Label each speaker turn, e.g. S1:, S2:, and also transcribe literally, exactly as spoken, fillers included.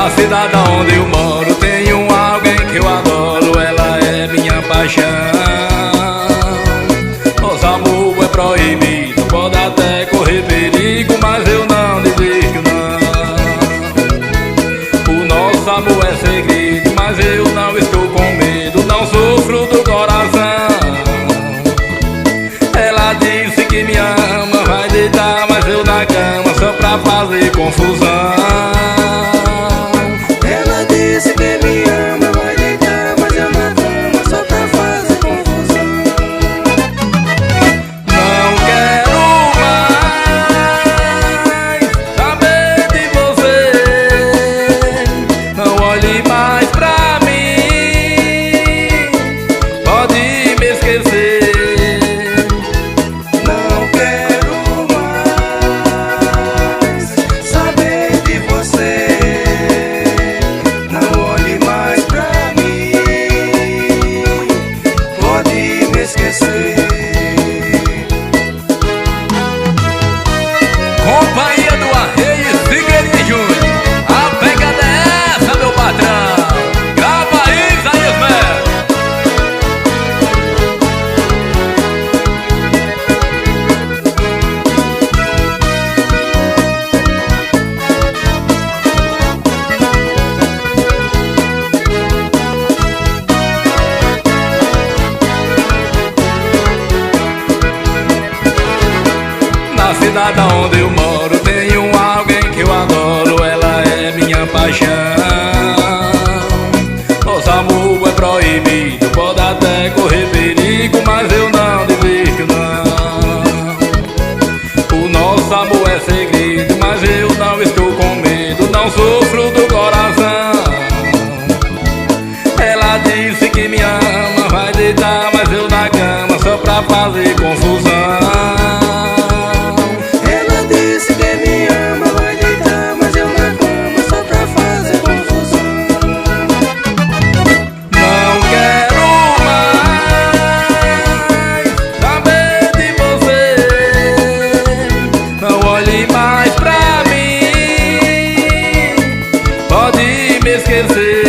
S1: Na cidade onde eu moro tem um alguém que eu adoro, ela é minha paixão. Nosso amor é proibido, pode até correr perigo, mas eu não desisto não. O nosso amor é segredo, mas eu não estou com medo, não sofro do coração. Ela disse que me ama, vai deitar, mas eu na cama só pra fazer confusão. Companhia do Arreio e Figueiredo Júnior, a pegada é essa, meu patrão. Grava aí, Isaías Melo. Na cidade onde eu moro tem um alguém que eu adoro, ela é minha paixão. Nosso amor é proibido, pode até correr perigo, mas eu não desisto não. O nosso amor é segredo, mas eu não estou com medo, não sofro do coração. Ela disse que me ama, vai deitar, mas eu na cama só pra fazer confusão. Pode me esquecer.